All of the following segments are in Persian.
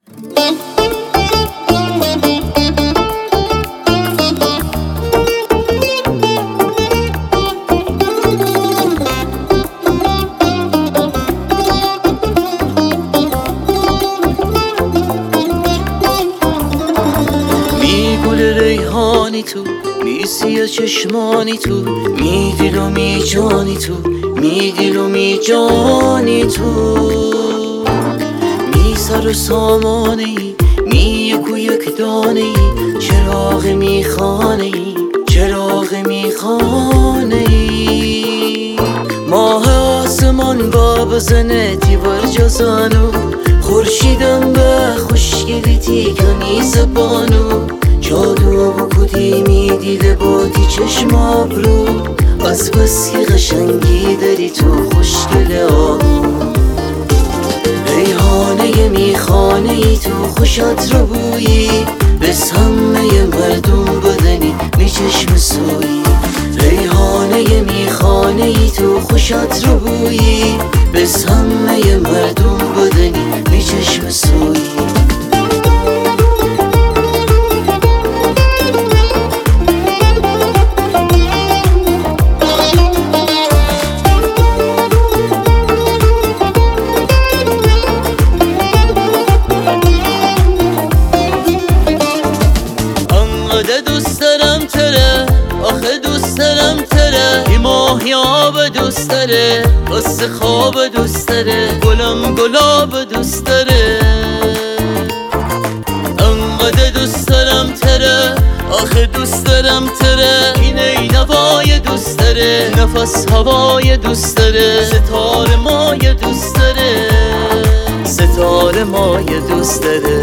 گل ریحانی تو، می سیه چشمانی تو، می دل و می جانی تو، می دل و می جانی تو، می سر و سامانه ای، می یک و یک دانه ای، چراغ می خانه ای، چراغ می خانه ای. ماه آسمان با بزنه دیوار جزانو، خورشیدم به خوشگلی تیگانی زبانو، جادو بکودی میدیده بادی چشم آبرو، از بس که قشنگی داری تو خوشگل آهو. ریحانه میخانه ای تو خوشت رو بویی، بس همه مردم بدنی می چشم سویی. ریحانه میخانه ای تو خوشت رو بویی، بس همه مردم بدنی می چشم سویی. دوست دارم تره، آخه دوست دارم تره، این ماهی آب دوست داره، قصه خواب دوست داره، گلم گلاب دوست داره. انقدر دوست دارم تره، آخه دوست دارم تره، این ای نوای دوست داره، نفس هوای دوست داره، ستاره مای دوست داره، ستاره مای دوست داره.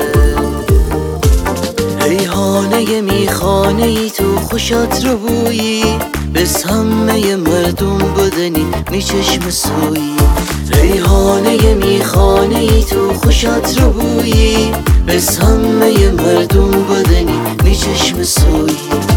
ریحانه میخانه ای تو خوشت رو بویی، بس همه مردم بدنی می چشم سویی. ریحانه میخانه ای تو خوشت رو بویی، بس همه مردم بدنی می چشم سویی.